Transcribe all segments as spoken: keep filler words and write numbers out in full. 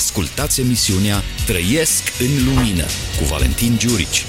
Ascultați emisiunea Trăiesc în Lumină cu Valentin Giurici.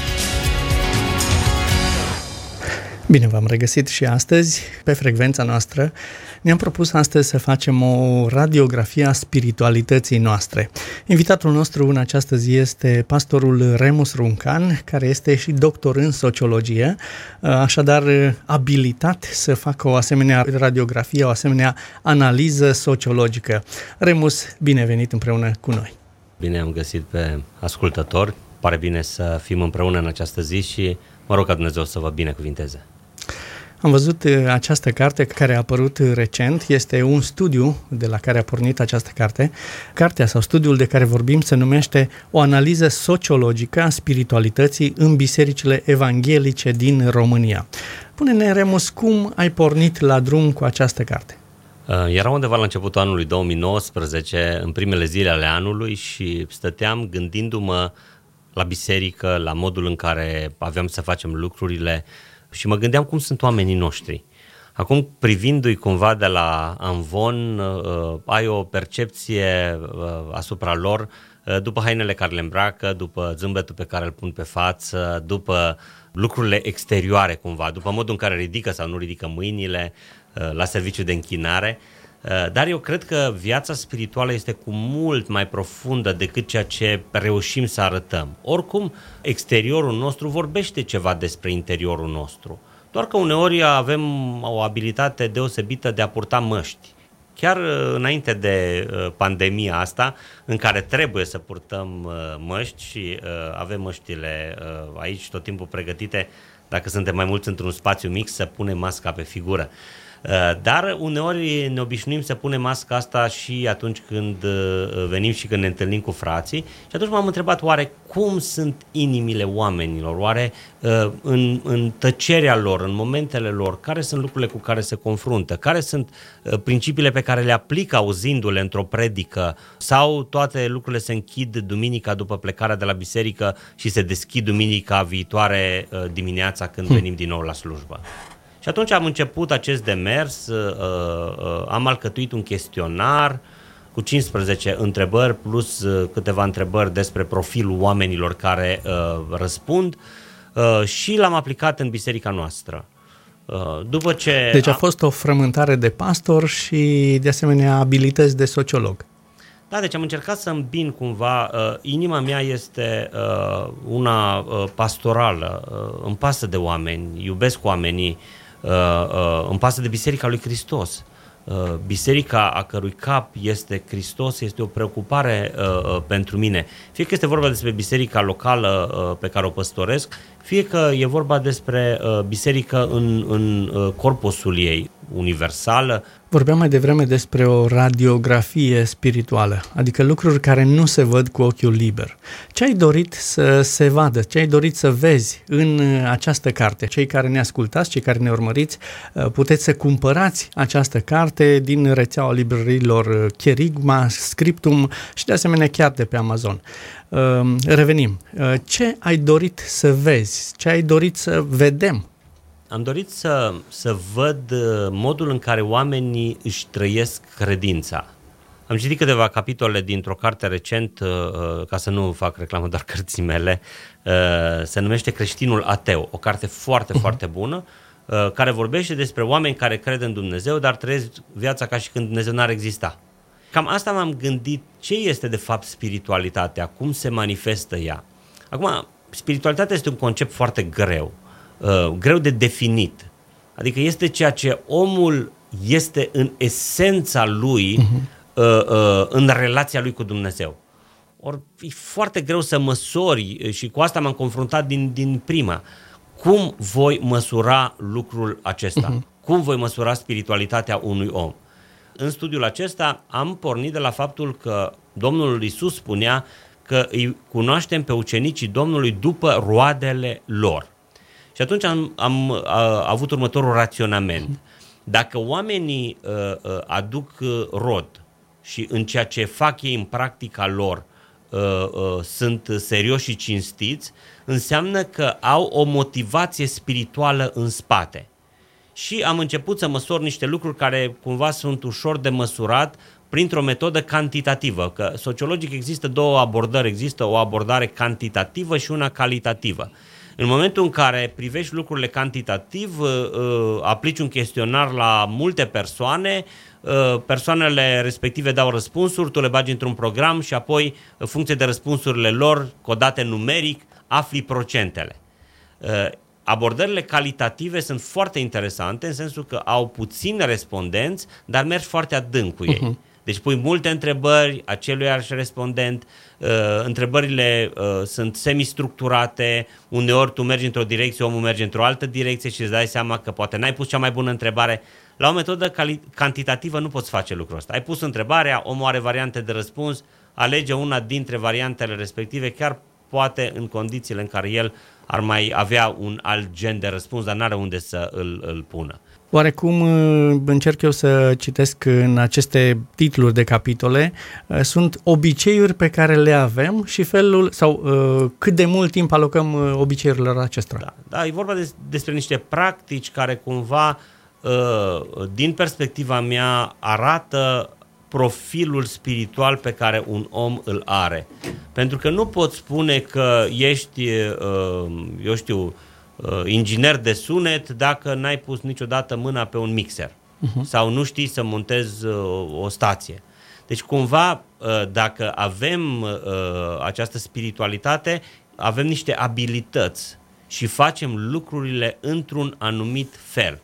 Bine, v-am regăsit și astăzi pe frecvența noastră. Ne-am propus astăzi să facem o radiografie a spiritualității noastre. Invitatul nostru în această zi este pastorul Remus Runcan, care este și doctor în sociologie, așadar abilitat să facă o asemenea radiografie, o asemenea analiză sociologică. Remus, bine venit împreună cu noi! Bine am găsit pe ascultători, pare bine să fim împreună în această zi și mă rog ca Dumnezeu să vă binecuvinteze. Am văzut această carte care a apărut recent, este un studiu de la care a pornit această carte. Cartea sau studiul de care vorbim se numește O analiză sociologică a spiritualității în bisericile evanghelice din România. Pune-ne, Remus, cum ai pornit la drum cu această carte? Era undeva la începutul anului două mii nouăsprezece, în primele zile ale anului, și stăteam gândindu-mă la biserică, la modul în care aveam să facem lucrurile și mă gândeam cum sunt oamenii noștri. Acum, privindu-i cumva de la amvon, uh, ai o percepție uh, asupra lor uh, după hainele care le îmbracă, după zâmbetul pe care îl pun pe față, după lucrurile exterioare cumva, după modul în care ridică sau nu ridică mâinile uh, la serviciu de închinare. Dar eu cred că viața spirituală este cu mult mai profundă decât ceea ce reușim să arătăm. Oricum, exteriorul nostru vorbește ceva despre interiorul nostru. Doar că uneori avem o abilitate deosebită de a purta măști. Chiar înainte de pandemia asta, în care trebuie să purtăm măști și avem măștile aici tot timpul pregătite, dacă suntem mai mulți într-un spațiu mic, să punem masca pe figură. Dar uneori ne obișnuim să punem masca asta și atunci când venim și când ne întâlnim cu frații. Și atunci m-am întrebat, oare cum sunt inimile oamenilor? Oare în, în tăcerea lor, în momentele lor, care sunt lucrurile cu care se confruntă? Care sunt principiile pe care le aplică auzindu-le într-o predică? Sau toate lucrurile se închid duminica după plecarea de la biserică și se deschid duminica viitoare dimineața când hmm. venim din nou la slujbă? Și atunci am început acest demers, uh, uh, am alcătuit un chestionar cu cincisprezece întrebări plus uh, câteva întrebări despre profilul oamenilor care uh, răspund uh, și l-am aplicat în biserica noastră. Uh, după ce deci a fost o frământare de pastor și de asemenea abilități de sociolog. Da, deci am încercat să îmbin cumva, uh, inima mea este uh, una uh, pastorală, uh, îmi pasă de oameni, iubesc oamenii, Uh, uh, îmi pasă de Biserica lui Hristos. Uh, biserica a cărui cap este Hristos este o preocupare uh, uh, pentru mine. Fie că este vorba despre biserica locală uh, pe care o păstoresc, fie că e vorba despre uh, biserică în, în uh, corpusul ei, universală. Vorbeam mai devreme despre o radiografie spirituală, adică lucruri care nu se văd cu ochiul liber. Ce ai dorit să se vadă, ce ai dorit să vezi în această carte? Cei care ne ascultați, cei care ne urmăriți, puteți să cumpărați această carte din rețeaua librăriilor Cherigma, Scriptum și de asemenea chiar de pe Amazon. Revenim. Ce ai dorit să vezi? Ce ai dorit să vedem? Am dorit să, să văd modul în care oamenii își trăiesc credința. Am citit câteva capitole dintr-o carte recent, ca să nu fac reclamă doar cărții mele, se numește Creștinul ateu, o carte foarte, foarte bună, care vorbește despre oameni care cred în Dumnezeu, dar trăiesc viața ca și când Dumnezeu n-ar exista. Cam asta m-am gândit, ce este de fapt spiritualitatea, cum se manifestă ea. Acum, spiritualitatea este un concept foarte greu. Uh, greu de definit. Adică este ceea ce omul este în esența lui uh-huh. uh, uh, în relația lui cu Dumnezeu. Ori e foarte greu să măsori și cu asta m-am confruntat din, din prima. Cum voi măsura lucrul acesta? Uh-huh. Cum voi măsura spiritualitatea unui om? În studiul acesta am pornit de la faptul că Domnul Iisus spunea că îi cunoaștem pe ucenicii Domnului după roadele lor. Și atunci am, am a, avut următorul raționament. Dacă oamenii uh, uh, aduc uh, rod și în ceea ce fac ei în practica lor uh, uh, sunt serioși și cinstiți, înseamnă că au o motivație spirituală în spate. Și am început să măsor niște lucruri care cumva sunt ușor de măsurat printr-o metodă cantitativă, că sociologic există două abordări, există o abordare cantitativă și una calitativă. În momentul în care privești lucrurile cantitativ, aplici un chestionar la multe persoane, persoanele respective dau răspunsuri, tu le bagi într-un program și apoi, în funcție de răspunsurile lor, codate numeric, afli procentele. Abordările calitative sunt foarte interesante în sensul că au puțini respondenți, dar mergi foarte adânc cu ei. Uh-huh. Deci pui multe întrebări aceluiași respondent, uh, întrebările uh, sunt semistructurate, uneori tu mergi într-o direcție, omul merge într-o altă direcție și îți dai seama că poate n-ai pus cea mai bună întrebare. La o metodă cali- cantitativă nu poți face lucrul ăsta. Ai pus întrebarea, omul are variante de răspuns, alege una dintre variantele respective, chiar poate în condițiile în care el ar mai avea un alt gen de răspuns, dar n-are unde să îl, îl pună. Oarecum încerc eu să citesc în aceste titluri de capitole, sunt obiceiuri pe care le avem și felul, sau cât de mult timp alocăm obiceiurilor acestora. Da, da, e vorba de, despre niște practici care cumva, din perspectiva mea, arată profilul spiritual pe care un om îl are. Pentru că nu poți spune că ești, eu știu, inginer de sunet dacă n-ai pus niciodată mâna pe un mixer uh-huh. sau nu știi să montezi o stație. Deci cumva, dacă avem această spiritualitate, avem niște abilități și facem lucrurile într-un anumit fel.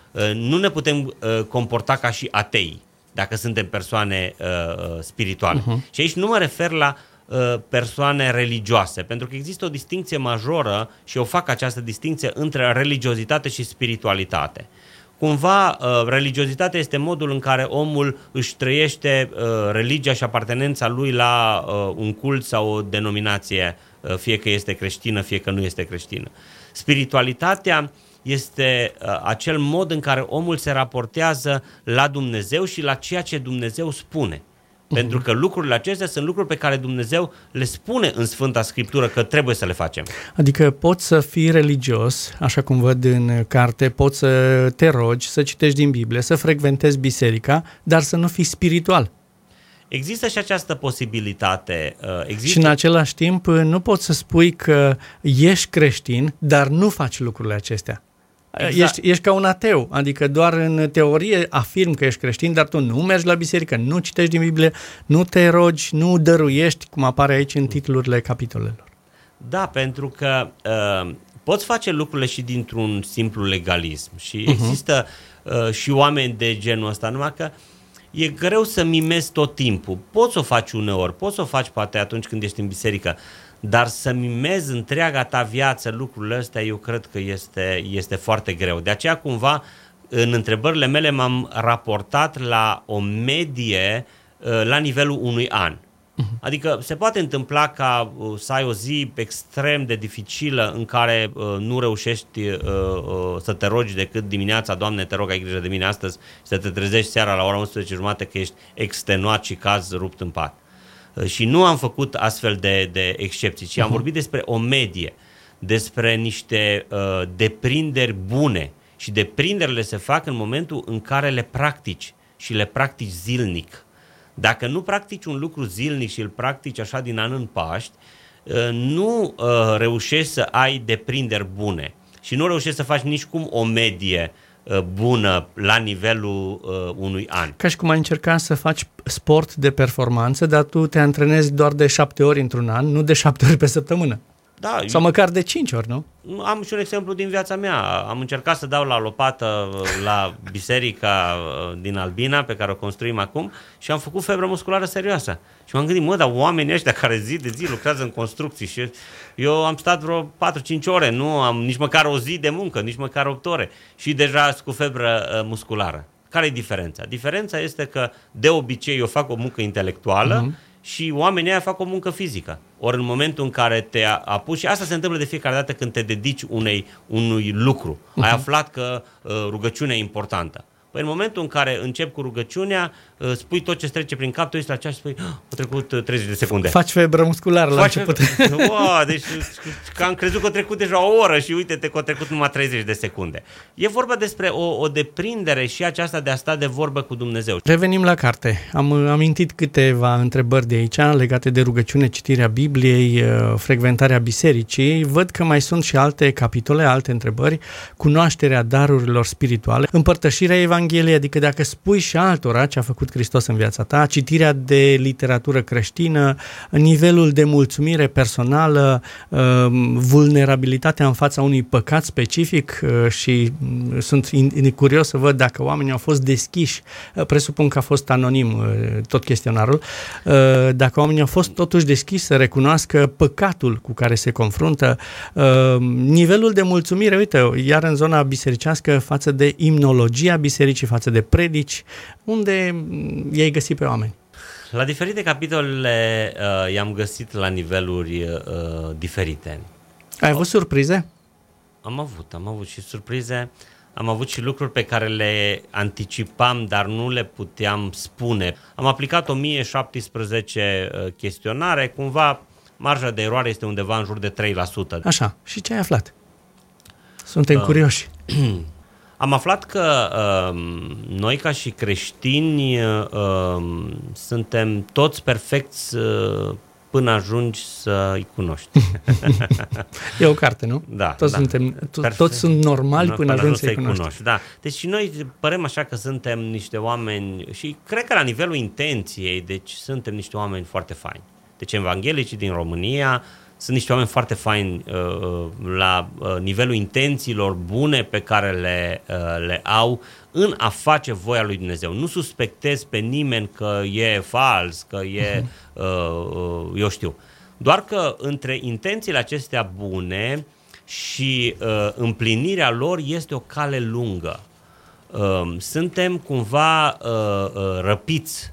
Nu ne putem comporta ca și atei dacă suntem persoane spirituale. Uh-huh. Și aici nu mă refer la persoane religioase, pentru că există o distinție majoră și eu fac această distinție între religiozitate și spiritualitate. Cumva, religiozitatea este modul în care omul își trăiește religia și apartenența lui la un cult sau o denominație, fie că este creștină, fie că nu este creștină. Spiritualitatea este acel mod în care omul se raportează la Dumnezeu și la ceea ce Dumnezeu spune. Pentru că lucrurile acestea sunt lucruri pe care Dumnezeu le spune în Sfânta Scriptură că trebuie să le facem. Adică poți să fii religios, așa cum văd în carte, poți să te rogi, să citești din Biblie, să frecventezi biserica, dar să nu fii spiritual. Există și această posibilitate. Există... Și în același timp nu poți să spui că ești creștin, dar nu faci lucrurile acestea. Exact. Ești, ești ca un ateu, adică doar în teorie afirm că ești creștin, dar tu nu mergi la biserică, nu citești din Biblie, nu te rogi, nu dăruiești, cum apare aici în titlurile capitolelor. Da, pentru că uh, poți face lucrurile și dintr-un simplu legalism și uh-huh. există uh, și oameni de genul ăsta, numai că e greu să mimezi tot timpul. Poți să o faci uneori, poți să o faci poate atunci când ești în biserică, dar să mimezi întreaga ta viață lucrurile astea, eu cred că este, este foarte greu. De aceea, cumva, în întrebările mele m-am raportat la o medie la nivelul unui an. Uh-huh. Adică se poate întâmpla ca uh, să ai o zi extrem de dificilă în care uh, nu reușești uh, uh, să te rogi decât dimineața, Doamne, te rog, ai grijă de mine astăzi, și să te trezești seara la ora unsprezece și jumătate că ești extenuat și caz rupt în pat. Uh, și nu am făcut astfel de, de excepții, ci uh-huh. am vorbit despre o medie, despre niște uh, deprinderi bune și deprinderile se fac în momentul în care le practici și le practici zilnic. Dacă nu practici un lucru zilnic și îl practici așa din an în Paști, nu uh, reușești să ai deprinderi bune și nu reușești să faci nicicum o medie uh, bună la nivelul uh, unui an. Ca și cum ai încerca să faci sport de performanță, dar tu te antrenezi doar de șapte ori într-un an, nu de șapte ori pe săptămână. Da, sau măcar de cinci ori, nu? Am și un exemplu din viața mea. Am încercat să dau la lopată la biserica din Albina, pe care o construim acum, și am făcut febră musculară serioasă. Și m-am gândit, mă, dar oamenii ăștia care zi de zi lucrează în construcții și eu am stat vreo patru-cinci ore, nu am nici măcar o zi de muncă, nici măcar opt ore și deja sunt cu febră musculară. Care e diferența? Diferența este că de obicei eu fac o muncă intelectuală, uh-huh. și oamenii aia fac o muncă fizică. Ori în momentul în care te apuci, și asta se întâmplă de fiecare dată când te dedici unei, unui lucru, uh-huh. ai aflat că uh, rugăciunea e importantă. Păi în momentul în care încep cu rugăciunea, spui tot ce trece prin cap, tu ești la ceas și spui, oh, au trecut treizeci de secunde. Faci febră musculară la Faci început. Febră. Wow, deci că am crezut că a trecut deja o oră și uite-te că a trecut numai treizeci de secunde. E vorba despre o, o deprindere și aceasta de a sta de vorbă cu Dumnezeu. Revenim la carte. Am amintit câteva întrebări de aici legate de rugăciune, citirea Bibliei, frecventarea bisericii. Văd că mai sunt și alte capitole, alte întrebări, cunoașterea darurilor spirituale, împărtășirea Evangheliei, adică dacă spui și altora ce a făcut Hristos în viața ta, citirea de literatură creștină, nivelul de mulțumire personală, vulnerabilitatea în fața unui păcat specific și sunt curios să văd dacă oamenii au fost deschiși, presupun că a fost anonim tot chestionarul, dacă oamenii au fost totuși deschiși să recunoască păcatul cu care se confruntă, nivelul de mulțumire, uite, iar în zona bisericească față de imnologia bisericii, față de predici, unde i-ai găsit pe oameni? La diferite capitole uh, i-am găsit la niveluri uh, diferite. Ai avut surprize? Am avut, am avut și surprize, am avut și lucruri pe care le anticipam, dar nu le puteam spune. Am aplicat o mie șaptesprezece uh, chestionare, cumva marja de eroare este undeva în jur de trei la sută. Așa, și ce ai aflat? Suntem uh, curioși. Am aflat că uh, noi ca și creștini uh, suntem toți perfecți uh, până ajungi să-i cunoști. E o carte, nu? Da. Toți, da. suntem, to- toți sunt normali până, până ajungi să-i cunoști. cunoști. Da. Deci și noi părem așa că suntem niște oameni și cred că la nivelul intenției, deci suntem niște oameni foarte faini. Deci evanghelicii din România sunt niște oameni foarte faini uh, la uh, nivelul intențiilor bune pe care le, uh, le au în a face voia lui Dumnezeu. Nu suspectez pe nimeni că e fals, că e, uh, uh, eu știu. Doar că între intențiile acestea bune și uh, împlinirea lor este o cale lungă. Uh, suntem cumva uh, uh, răpiți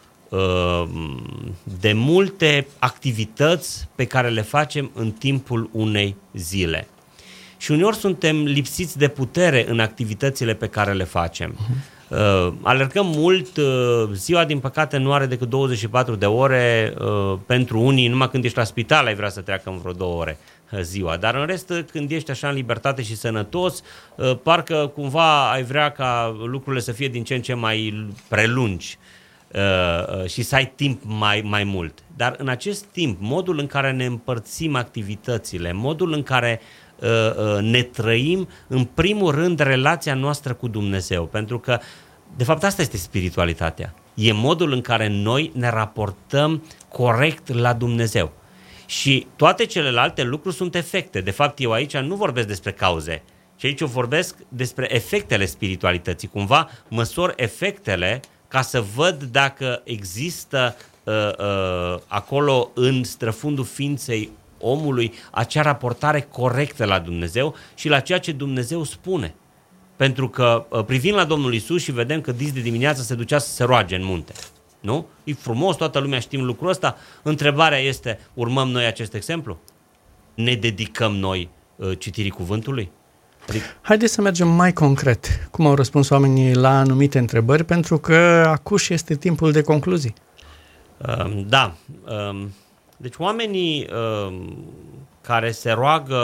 de multe activități pe care le facem în timpul unei zile. Și uneori suntem lipsiți de putere în activitățile pe care le facem. Uh-huh. Alergăm mult, ziua din păcate nu are decât douăzeci și patru de ore, pentru unii numai când ești la spital ai vrea să treacă în vreo două ore ziua, dar în rest când ești așa în libertate și sănătos, parcă cumva ai vrea ca lucrurile să fie din ce în ce mai prelungi. Uh, și să ai timp mai, mai mult. Dar în acest timp, modul în care ne împărțim activitățile, modul în care uh, uh, ne trăim, în primul rând, relația noastră cu Dumnezeu. Pentru că, de fapt, asta este spiritualitatea. E modul în care noi ne raportăm corect la Dumnezeu. Și toate celelalte lucruri sunt efecte. De fapt, eu aici nu vorbesc despre cauze, ci aici eu vorbesc despre efectele spiritualității. Cumva măsor efectele ca să văd dacă există uh, uh, acolo în străfundul ființei omului acea raportare corectă la Dumnezeu și la ceea ce Dumnezeu spune. Pentru că uh, privind la Domnul Iisus și vedem că dis de dimineață se ducea să se roage în munte. Nu? E frumos, toată lumea știm lucrul ăsta. Întrebarea este, urmăm noi acest exemplu? Ne dedicăm noi uh, citirii cuvântului? Adică... Haideți să mergem mai concret. Cum au răspuns oamenii la anumite întrebări, pentru că acuș este timpul de concluzii. Uh, da. Uh, deci oamenii uh, care se roagă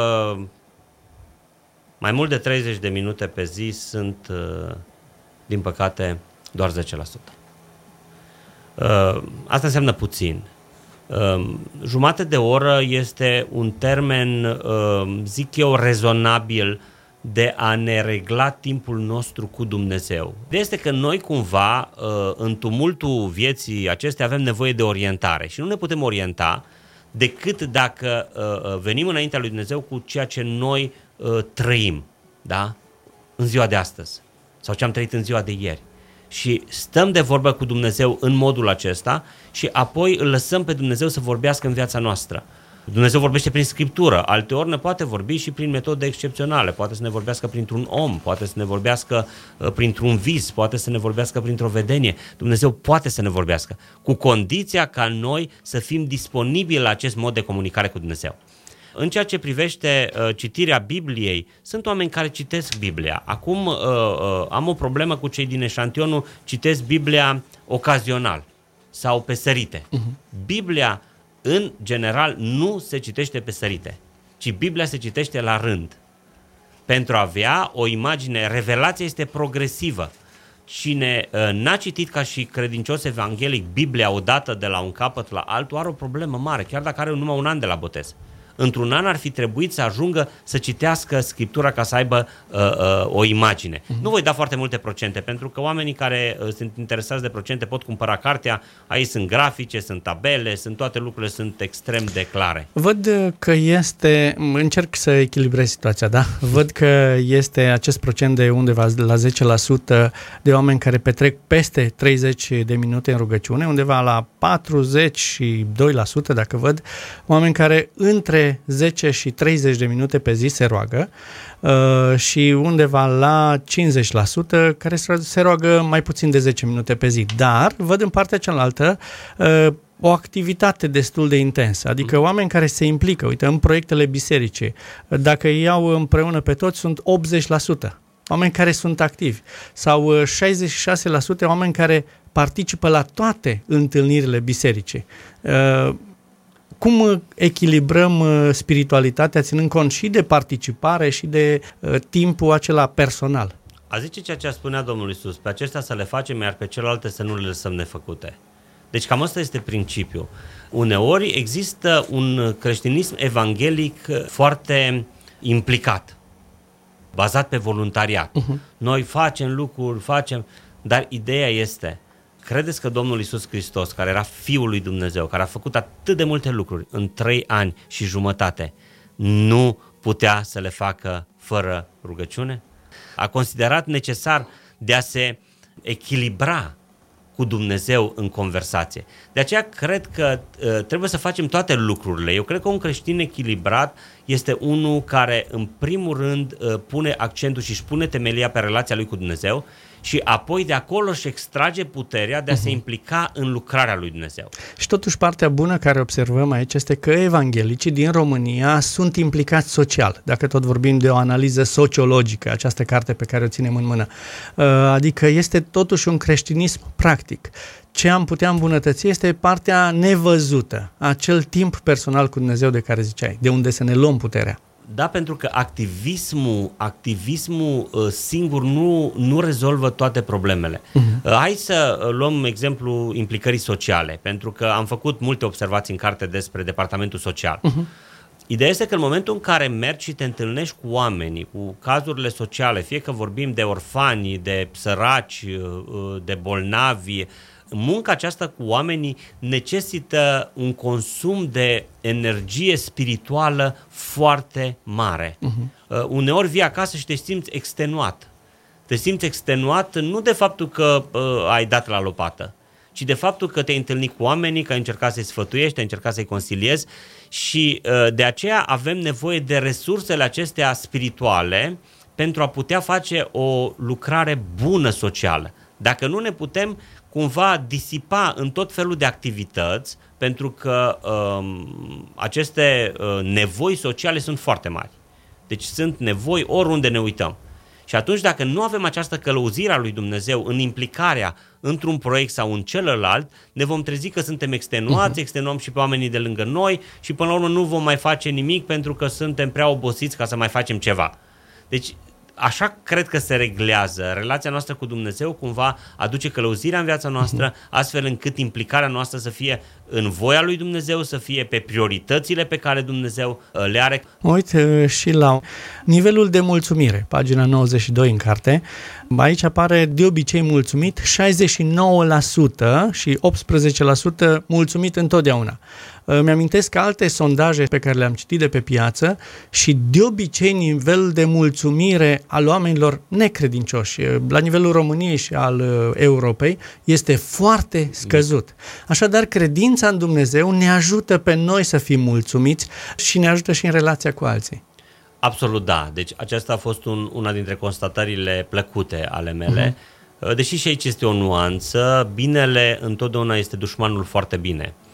mai mult de treizeci de minute pe zi sunt, uh, din păcate, doar zece la sută. Uh, asta înseamnă puțin. Uh, jumate de oră este un termen, uh, zic eu, rezonabil de a ne regla timpul nostru cu Dumnezeu. Este că noi cumva, în tumultul vieții acestea, avem nevoie de orientare și nu ne putem orienta decât dacă venim înaintea lui Dumnezeu cu ceea ce noi trăim, da? În ziua de astăzi sau ce am trăit în ziua de ieri. Și stăm de vorbă cu Dumnezeu în modul acesta și apoi îl lăsăm pe Dumnezeu să vorbească în viața noastră. Dumnezeu vorbește prin Scriptură, alteori ne poate vorbi și prin metode excepționale, poate să ne vorbească printr-un om, poate să ne vorbească uh, printr-un vis, poate să ne vorbească printr-o vedenie. Dumnezeu poate să ne vorbească, cu condiția ca noi să fim disponibili la acest mod de comunicare cu Dumnezeu. În ceea ce privește uh, citirea Bibliei, sunt oameni care citesc Biblia. Acum uh, uh, am o problemă cu cei din eșantionul, citesc Biblia ocazional sau pe sărite. Uh-huh. Biblia, în general, nu se citește pe sărite, ci Biblia se citește la rând. Pentru a avea o imagine, revelația este progresivă. Cine uh, n-a citit ca și credincios evanghelic Biblia odată de la un capăt la altul are o problemă mare, chiar dacă are numai un an de la botez. Într-un an ar fi trebuit să ajungă să citească Scriptura ca să aibă uh, uh, o imagine. Uh-huh. Nu voi da foarte multe procente, pentru că oamenii care uh, sunt interesați de procente pot cumpăra cartea, aici sunt grafice, sunt tabele, sunt toate lucrurile, sunt extrem de clare. Văd că este, încerc să echilibrez situația, da? Văd că este acest procent de undeva la zece la sută de oameni care petrec peste treizeci de minute în rugăciune, undeva la patruzeci și doi la sută, dacă văd, oameni care între zece și treizeci de minute pe zi se roagă uh, și undeva la cincizeci la sută care se roagă mai puțin de zece minute pe zi. Dar văd în partea cealaltă uh, o activitate destul de intensă, adică oameni care se implică, uite, în proiectele bisericii. Dacă iau împreună pe toți, sunt optzeci la sută oameni care sunt activi sau șaizeci și șase la sută oameni care participă la toate întâlnirile bisericii. Uh, Cum echilibrăm spiritualitatea ținând cont și de participare și de uh, timpul acela personal? A zice ceea ce spunea Domnul Iisus, pe acestea să le facem, iar pe celelalte să nu le lăsăm nefăcute. Deci cam ăsta este principiul. Uneori există un creștinism evanghelic foarte implicat, bazat pe voluntariat. Uh-huh. Noi facem lucruri, facem, dar ideea este... Credeți că Domnul Iisus Hristos, care era Fiul lui Dumnezeu, care a făcut atât de multe lucruri în trei ani și jumătate, nu putea să le facă fără rugăciune? A considerat necesar de a se echilibra cu Dumnezeu în conversație. De aceea cred că uh, trebuie să facem toate lucrurile. Eu cred că un creștin echilibrat este unul care în primul rând uh, pune accentul și își pune temelia pe relația lui cu Dumnezeu și apoi de acolo își extrage puterea de a uh-huh. se implica în lucrarea lui Dumnezeu. Și totuși partea bună care observăm aici este că evanghelicii din România sunt implicați social, dacă tot vorbim de o analiză sociologică, această carte pe care o ținem în mână. Adică este totuși un creștinism practic. Ce am putea îmbunătăți este partea nevăzută, acel timp personal cu Dumnezeu de care ziceai, de unde să ne luăm puterea. Da, pentru că activismul, activismul uh, singur nu, nu rezolvă toate problemele. Uh-huh. Uh, hai să luăm exemplu implicării sociale, pentru că am făcut multe observații în carte despre departamentul social. Uh-huh. Ideea este că în momentul în care mergi și te întâlnești cu oamenii, cu cazurile sociale, fie că vorbim de orfani, de săraci, uh, de bolnavi, munca aceasta cu oamenii necesită un consum de energie spirituală foarte mare. Uh-huh. Uh, uneori vii acasă și te simți extenuat. Te simți extenuat nu de faptul că uh, ai dat la lopată, ci de faptul că te-ai întâlnit cu oamenii, că ai încercat să-i sfătuiești, ai încercat să-i consiliezi și uh, de aceea avem nevoie de resursele acestea spirituale pentru a putea face o lucrare bună socială. Dacă nu ne putem cumva disipa în tot felul de activități, pentru că um, aceste uh, nevoi sociale sunt foarte mari. Deci sunt nevoi oriunde ne uităm. Și atunci dacă nu avem această călăuzire a lui Dumnezeu în implicarea într-un proiect sau în celălalt, ne vom trezi că suntem extenuați, uh-huh. extenuăm și pe oamenii de lângă noi și până la urmă nu vom mai face nimic pentru că suntem prea obosiți ca să mai facem ceva. Deci așa cred că se reglează. Relația noastră cu Dumnezeu cumva aduce călăuzirea în viața noastră, astfel încât implicarea noastră să fie în voia lui Dumnezeu, să fie pe prioritățile pe care Dumnezeu le are. Uite și la nivelul de mulțumire, pagina nouăzeci și doi în carte, aici apare de obicei mulțumit șaizeci și nouă la sută și optsprezece la sută mulțumit întotdeauna. Mi-amintesc alte sondaje pe care le-am citit de pe piață și de obicei nivelul de mulțumire al oamenilor necredincioși la nivelul României și al Europei este foarte scăzut. Așadar, credința în Dumnezeu ne ajută pe noi să fim mulțumiți și ne ajută și în relația cu alții. Absolut da. Deci aceasta a fost un, una dintre constatările plăcute ale mele. Uh-huh. Deși și aici este o nuanță, binele întotdeauna este dușmanul foarte bine.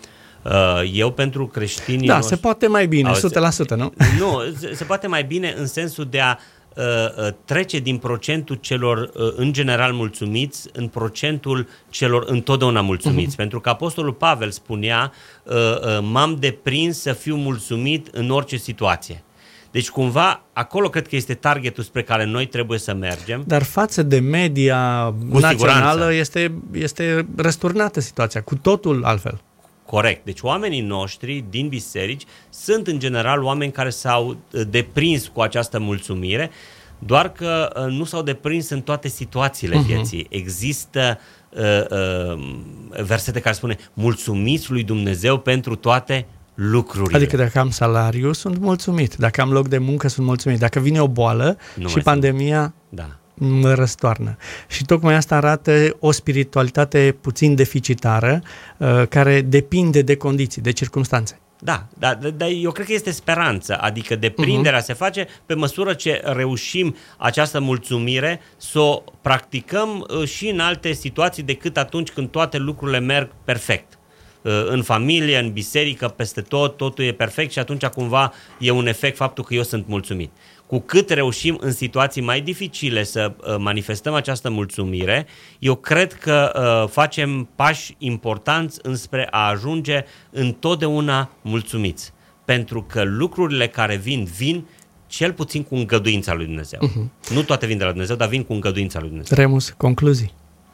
Eu pentru creștinii Da, noștri, se poate mai bine, auzi, o sută la sută, nu? Nu, se, se poate mai bine în sensul de a uh, trece din procentul celor uh, în general mulțumiți în procentul celor întotdeauna mulțumiți. Uh-huh. Pentru că Apostolul Pavel spunea, uh, uh, m-am deprins să fiu mulțumit în orice situație. Deci cumva acolo cred că este targetul spre care noi trebuie să mergem. Dar față de media Cu națională este, este răsturnată situația, cu totul altfel. Corect. Deci oamenii noștri din biserici sunt în general oameni care s-au deprins cu această mulțumire, doar că nu s-au deprins în toate situațiile uh-huh. vieții. Există uh, uh, versete care spune mulțumiți lui Dumnezeu pentru toate lucrurile. Adică dacă am salariu, sunt mulțumit. Dacă am loc de muncă, sunt mulțumit. Dacă vine o boală nu și pandemia... Sunt. Da. Mă răstoarnă. Și tocmai asta arată o spiritualitate puțin deficitară, uh, care depinde de condiții, de circumstanțe. Da, dar da, eu cred că este speranță, adică deprinderea uh-huh. se face pe măsură ce reușim această mulțumire să o practicăm uh, și în alte situații decât atunci când toate lucrurile merg perfect. Uh, în familie, în biserică, peste tot, totul e perfect și atunci cumva e un efect faptul că eu sunt mulțumit. Cu cât reușim în situații mai dificile să uh, manifestăm această mulțumire, eu cred că uh, facem pași importanți înspre a ajunge întotdeauna mulțumiți. Pentru că lucrurile care vin, vin cel puțin cu îngăduința lui Dumnezeu. Uh-huh. Nu toate vin de la Dumnezeu, dar vin cu îngăduința lui Dumnezeu. Remus, concluzii.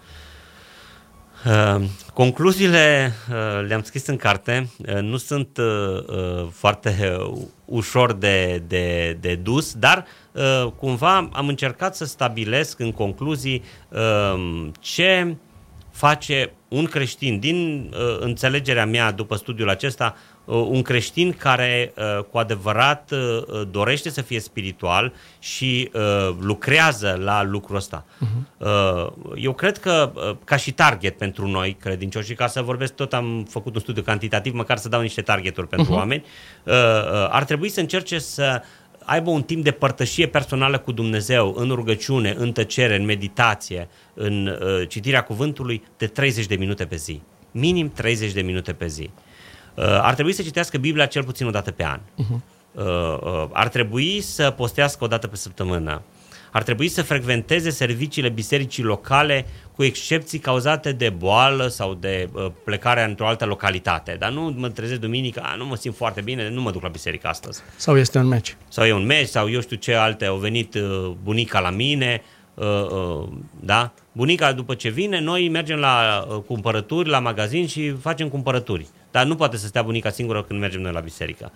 Uh, concluziile uh, le-am scris în carte, uh, nu sunt uh, uh, foarte uh, ușor de, de, de dus, dar uh, cumva am încercat să stabilesc în concluzii uh, ce face un creștin, din uh, înțelegerea mea după studiul acesta, uh, un creștin care uh, cu adevărat uh, dorește să fie spiritual și uh, lucrează la lucrul ăsta. Uh-huh. Uh, eu cred că uh, ca și target pentru noi credincioși, și ca să vorbesc, tot am făcut un studiu cantitativ, măcar să dau niște targeturi pentru uh-huh. oameni, uh, uh, ar trebui să încerce să aibă un timp de părtășie personală cu Dumnezeu, în rugăciune, în tăcere, în meditație, în uh, citirea cuvântului, de treizeci de minute pe zi. Minim treizeci de minute pe zi. Uh, ar trebui să citească Biblia cel puțin o dată pe an. Uh-huh. Uh, uh, ar trebui să postească o dată pe săptămână. Ar trebui să frecventeze serviciile bisericii locale, cu excepții cauzate de boală sau de uh, plecarea într-o altă localitate. Dar nu mă trezesc duminică, a, nu mă simt foarte bine, nu mă duc la biserică astăzi. Sau este un meci. Sau e un meci, sau eu știu ce alte, au venit uh, bunica la mine, uh, uh, da? Bunica după ce vine, noi mergem la uh, cumpărături, la magazin și facem cumpărături. Dar nu poate să stea bunica singură când mergem noi la biserică.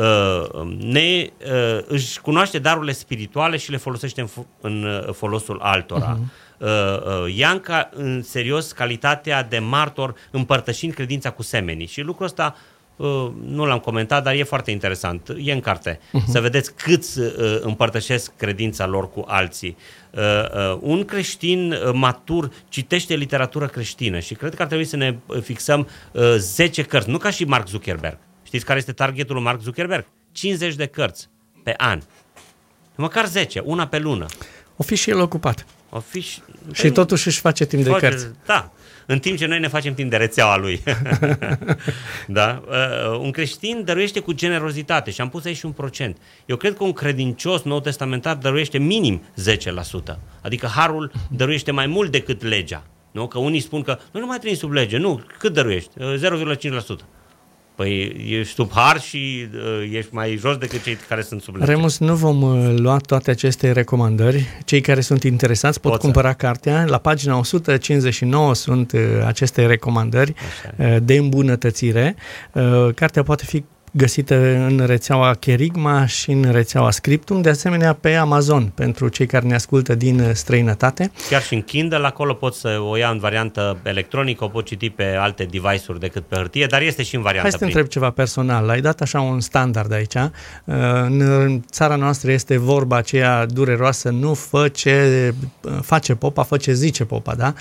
Uh, ne, uh, își cunoaște darurile spirituale și le folosește în, fo- în folosul altora. Uh-huh. Uh, uh, ia în, ca, în serios calitatea de martor, împărtășind credința cu semenii. Și lucrul ăsta uh, nu l-am comentat, dar e foarte interesant. E în carte. Uh-huh. Să vedeți câți uh, împărtășesc credința lor cu alții. Uh, uh, un creștin uh, matur citește literatură creștină și cred că ar trebui să ne fixăm uh, zece cărți, nu ca și Mark Zuckerberg. Știți care este targetul lui Mark Zuckerberg? cincizeci de cărți pe an. Măcar zece, una pe lună. O fi și el ocupat. O fi și... și totuși își face timp de face, cărți. Da, în timp ce noi ne facem timp de rețeaua lui. Da? Uh, un creștin dăruiește cu generozitate și am pus aici și un procent. Eu cred că un credincios nou testamentar dăruiește minim zece la sută. Adică harul dăruiește mai mult decât legea. Nu? Că unii spun că noi nu mai trăim sub lege. Nu, cât dăruiești? zero virgulă cinci la sută. Păi ești sub har și uh, ești mai jos decât cei care sunt sub lege. Remus, nu vom uh, lua toate aceste recomandări. Cei care sunt interesați pot Poți cumpăra să. cartea. La pagina o sută cincizeci și nouă sunt uh, aceste recomandări uh, de îmbunătățire. Uh, cartea poate fi găsită în rețeaua Cherigma și în rețeaua Scriptum, de asemenea pe Amazon, pentru cei care ne ascultă din străinătate. Chiar și în Kindle, acolo poți să o ia în variantă electronică, o poți citi pe alte device-uri decât pe hârtie, dar este și în variantă. Hai să te întreb ceva personal. Ai dat așa un standard aici. În țara noastră este vorba aceea dureroasă, nu fă ce face popa, fă ce zice popa, da?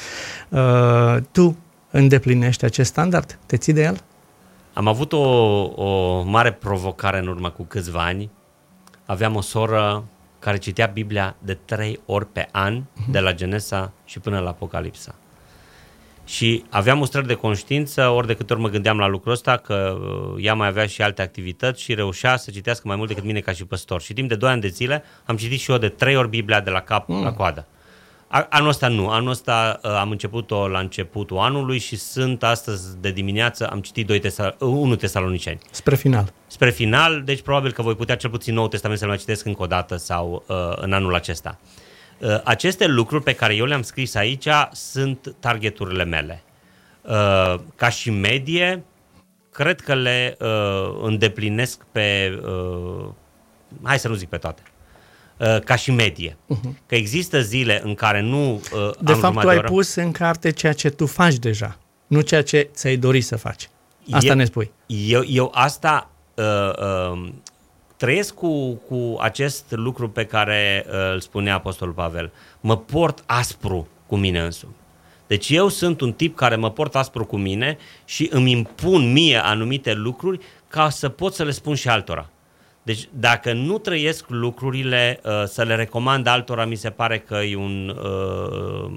Tu îndeplinești acest standard? Te ții de el? Am avut o, o mare provocare în urmă cu câțiva ani. Aveam o soră care citea Biblia de trei ori pe an, de la Genesa și până la Apocalipsa. Și aveam mustrări de conștiință, ori de câte ori mă gândeam la lucrul ăsta, că ea mai avea și alte activități și reușea să citească mai mult decât mine ca și păstor. Și timp de doi ani de zile am citit și eu de trei ori Biblia de la cap mm. la coadă. Anul ăsta nu, anul ăsta am început-o la începutul anului și sunt astăzi de dimineață, am citit doi tesal- unu Tesaloniceni. Spre final. Spre final, deci probabil că voi putea cel puțin Noul Testament să mai citesc încă o dată sau uh, în anul acesta. Uh, aceste lucruri pe care eu le-am scris aici sunt targeturile mele. Uh, ca și medie, cred că le uh, îndeplinesc pe, uh, hai să nu zic pe toate, ca și medie. Uh-huh. Că există zile în care nu uh, de am fapt, tu ai oră. pus în carte ceea ce tu faci deja, nu ceea ce ți-ai dori să faci. Asta eu, ne spui. Eu, eu asta uh, uh, trăiesc cu, cu acest lucru pe care uh, îl spunea Apostolul Pavel. Mă port aspru cu mine însumi. Deci eu sunt un tip care mă port aspru cu mine și îmi impun mie anumite lucruri ca să pot să le spun și altora. Deci dacă nu trăiesc lucrurile, uh, să le recomand altora, mi se pare că e un, uh,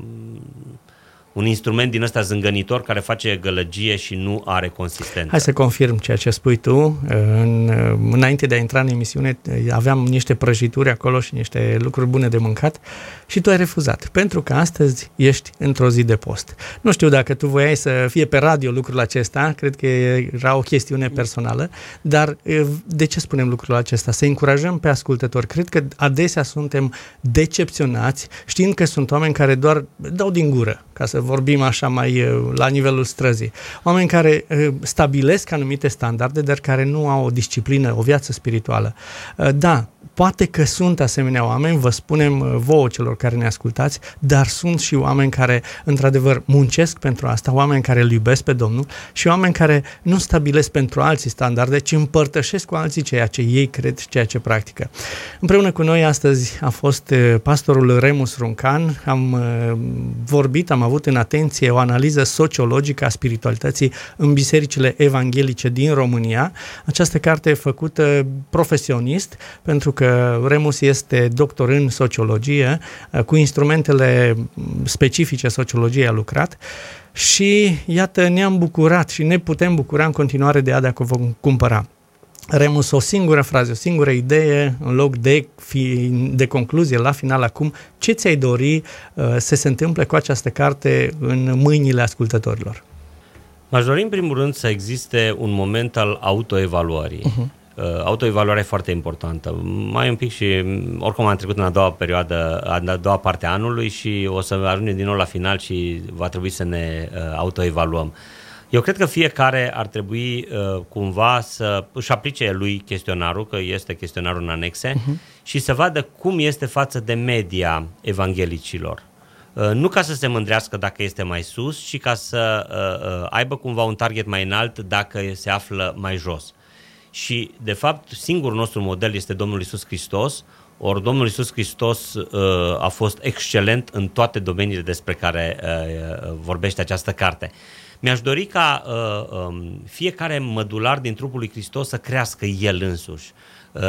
un instrument din ăsta zângănitor care face gălăgie și nu are consistență. Hai să confirm ceea ce spui tu. În, înainte de a intra în emisiune aveam niște prăjituri acolo și niște lucruri bune de mâncat și tu ai refuzat, pentru că astăzi ești într-o zi de post. Nu știu dacă tu voiai să fie pe radio lucrul acesta, cred că era o chestiune personală, dar de ce spunem lucrul acesta? Să încurajăm pe ascultători. Cred că adesea suntem decepționați știind că sunt oameni care doar dau din gură, ca să vorbim așa mai la nivelul străzii. Oameni care stabilesc anumite standarde, dar care nu au o disciplină, o viață spirituală. Da, poate că sunt asemenea oameni, vă spunem vouă celor care ne ascultați, dar sunt și oameni care, într-adevăr, muncesc pentru asta, oameni care îl iubesc pe Domnul și oameni care nu stabilesc pentru alții standarde, ci împărtășesc cu alții ceea ce ei cred și ceea ce practică. Împreună cu noi astăzi a fost pastorul Remus Runcan, am vorbit, am avut în atenție o analiză sociologică a spiritualității în bisericile evanghelice din România. Această carte e făcută profesionist, pentru că Remus este doctor în sociologie, cu instrumentele specifice sociologiei a lucrat și iată, ne-am bucurat și ne putem bucura în continuare de a dacă o vom cumpăra. Remus, o singură frază, o singură idee în loc de, fi, de concluzie la final acum, ce ți-ai dori uh, să se întâmple cu această carte în mâinile ascultătorilor? M-aș dori în primul rând să existe un moment al autoevaluării. Uh-huh. Uh, autoevaluarea e foarte importantă. Mai un pic și oricum am trecut în a doua perioadă, în a doua parte a anului și o să ajungem din nou la final și va trebui să ne uh, autoevaluăm. Eu cred că fiecare ar trebui uh, cumva să își aplice lui chestionarul, că este chestionarul în anexe, uh-huh. și să vadă cum este față de media evanghelicilor. Uh, nu ca să se mândrească dacă este mai sus, ci ca să uh, uh, aibă cumva un target mai înalt dacă se află mai jos. Și, de fapt, singurul nostru model este Domnul Iisus Hristos, ori Domnul Iisus Hristos uh, a fost excelent în toate domeniile despre care uh, vorbește această carte. Mi-aș dori ca uh, um, fiecare mădular din trupul lui Hristos să crească el însuși. Uh,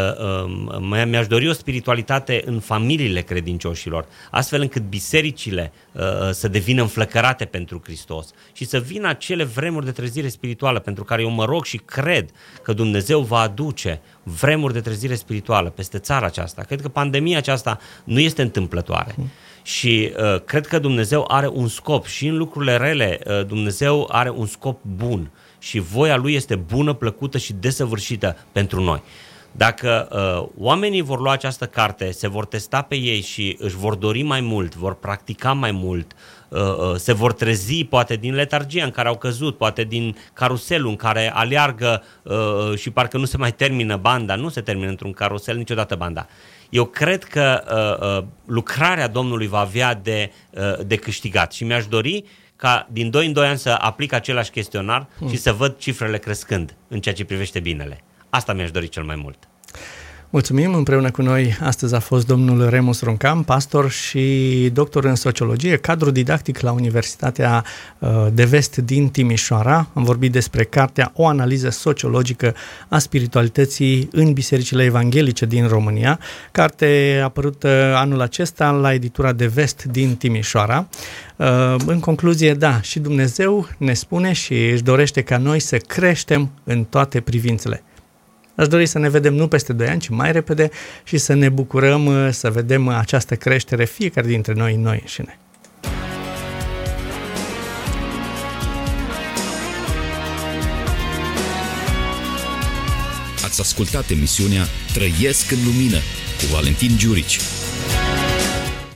um, mi-aș dori o spiritualitate în familiile credincioșilor, astfel încât bisericile uh, să devină înflăcărate pentru Hristos și să vină acele vremuri de trezire spirituală pentru care eu mă rog și cred că Dumnezeu va aduce vremuri de trezire spirituală peste țara aceasta. Cred că pandemia aceasta nu este întâmplătoare. Hmm. Și uh, cred că Dumnezeu are un scop și în lucrurile rele uh, Dumnezeu are un scop bun și voia Lui este bună, plăcută și desăvârșită pentru noi. Dacă uh, oamenii vor lua această carte, se vor testa pe ei și își vor dori mai mult, vor practica mai mult, uh, uh, se vor trezi poate din letargia în care au căzut, poate din caruselul în care aleargă uh, și parcă nu se mai termină banda, nu se termină într-un carusel niciodată banda. Eu cred că uh, uh, lucrarea Domnului va avea de, uh, de câștigat și mi-aș dori ca din doi în doi ani să aplic același chestionar hmm. și să văd cifrele crescând în ceea ce privește binele. Asta mi-aș dori cel mai mult. Mulțumim, împreună cu noi astăzi a fost domnul Remus Runcam, pastor și doctor în sociologie, cadru didactic la Universitatea de Vest din Timișoara. Am vorbit despre cartea O analiză sociologică a spiritualității în bisericile evanghelice din România. Carte apărută anul acesta la editura de Vest din Timișoara. În concluzie, da, și Dumnezeu ne spune și își dorește ca noi să creștem în toate privințele. Aș dori să ne vedem nu peste doi ani, ci mai repede și să ne bucurăm să vedem această creștere fiecare dintre noi, noi înșine. Ați ascultat emisiunea Trăiesc în Lumină cu Valentin Giurici.